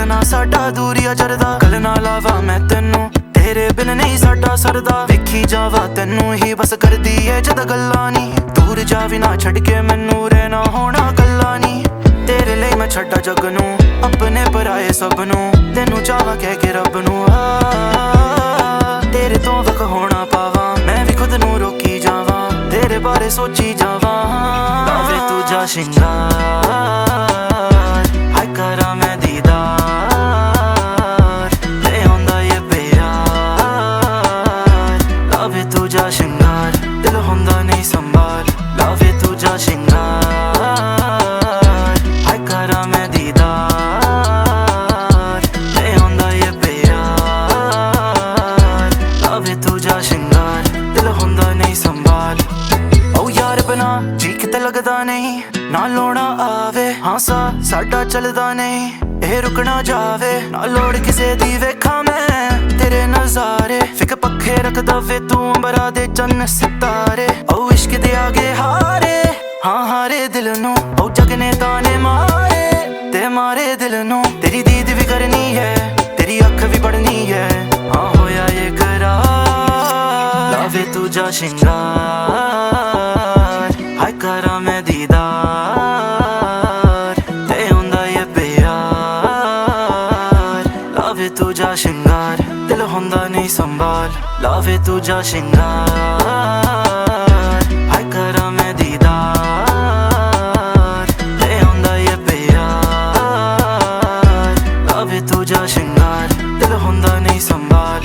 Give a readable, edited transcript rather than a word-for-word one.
ਨਾ ਸਾਡਾ ਦੂਰੀਆ ਜਰਦਾ ਗੱਲ ਨਾ ਲਾਵਾ ਮੈਂ ਤੈਨੂੰ ਤੇਰੇ ਬਿਨ ਨਹੀਂ ਸਾਡਾ ਸਰਦਾ ਵੇਖੀ ਜਾਵਾ ਤੈਨੂੰ ਹੀ ਬਸ ਕਰਦੀ ਏ ਜਦ ਗੱਲਾਂ ਨੀ ਦੂਰ ਜਾਵੀ ਨਾ ਛੱਡ ਕੇ ਮੈਨੂੰ ਰਹਿਣਾ ਹੋਣਾ ਗੱਲਾਂ ਨੀ ਤੇਰੇ ਲਈ ਮੈਂ ਛੱਡਾ ਜੱਗ ਨੂੰ ਆਪਣੇ ਪਰਾਏ ਸਭ ਨੂੰ ਤੈਨੂੰ ਚਾਹਾਂ ਕਹਿ ਕੇ ਰੱਬ ਨੂੰ ਤੇਰੇ ਤੋਂ ਵਕ ਹੋਣਾ ਪਾਵਾਂ ਮੈਂ ਵੀ ਖੁਦ ਨੂੰ ਰੋਕੀ ਜਾਵਾਂ ਤੇਰੇ ਬਾਰੇ ਸੋਚੀ ਜਾਵਾਂ ਲਾਵੇ ਤੂੰ ਜਾ ਸ਼ਿੰਗਾਰ ਹਾਏ ਕਰਾਂ ਮੈਂ ਦੀਦਾਰ ਤੇ ਹੁੰਦਾ ਏ ਪਿਆਰ ਲਾਵੇ ਤੂੰ ਜਾ ਸ਼ਿੰਗਾਰ ਦਿਲ ਹੁੰਦਾ ਨਹੀਂ ਸੰਭਾਲ ਲਾਵੇ ਤੂੰ ਜਾ ਸ਼ਿੰਗਾਰ ਹਾਏ ਕਰਾਂ ਮੈਂ ਦੀਦਾਰ ਤੇ ਹੁੰਦਾ ਏ ਪਿਆਰ ਲਾਵੇ ਤੂੰ ਜਾ ਸ਼ਿੰਗਾਰ ਦਿਲ ਹੁੰਦਾ ਨਹੀਂ ਸੰਭਾਲ ਓ ਯਾਰ ਬਣਾ ਜੀ ਕਿਤੇ ਲੱਗਦਾ ਨਹੀਂ ਨਾ ਲੋਣਾ ਆਵੇ ਹਾਸਾ ਸਾਡਾ ਚੱਲਦਾ ਨਹੀਂ ਇਹ ਰੁਕਣਾ ਜਾਵੇ ਨਾ ਲੋੜ ਕਿਸੇ ਦੀ ਵੇਖਾਂ ਮੈਂ ਤੇਰੇ ਨਜ਼ਾਰੇ ਫਿਕ ਪੱਖੇ ਰੱਖਦਾ ਵੇ ਤੂੰ ਅੰਬਰਾਂ ਦੇ ਚੰਨ ਸਿਤਾਰੇ ਓ ਇਸ਼ਕ ਦੇ ਆਗੇ ਹਾਰੇ ਹਾਂ ਹਾਰੇ ਦਿਲ ਨੂੰ ਓ ਜਗ ਨੇ ਤਾਨੇ ਮਾਰੇ ਤੇ ਮਾਰੇ ਦਿਲ ਨੂੰ ਤੇਰੀ ਦੀਦ ਵੀ ਕਰਨੀ ਹੈ ਤੇਰੀ ਅੱਖ ਵੀ ਪੜਨੀ ਹੈ ਹਾਂ ਹੋਇਆ ਇਹ ਕਰਾਰ ਲਾਵੇ ਤੂੰ ਜਾ ਸ਼ਿੰਗਾਰ ਹਾਏ ਕਰਾਂ ਮੈਂ ਦੀਦਾਰ ਤੇ ਹੁੰਦਾ ਏ ਪਿਆਰ ਲਾਵੇ ਤੂੰ ਜਾ ਸ਼ਿੰਗਾਰ ਦਿਲ ਹੁੰਦਾ ਨਹੀਂ ਸੰਭਾਲ ਲਾਵੇ ਤੂੰ ਜਾ ਸ਼ਿੰਗਾਰ ਹਾਏ ਕਰਾਂ ਮੈਂ ਦੀਦਾਰ ਤੇ ਹੁੰਦਾ ਏ ਪਿਆਰ ਲਾਵੇ ਤੂੰ ਜਾ ਸ਼ਿੰਗਾਰ ਦਿਲ ਹੁੰਦਾ ਨਹੀਂ ਸੰਭਾਲ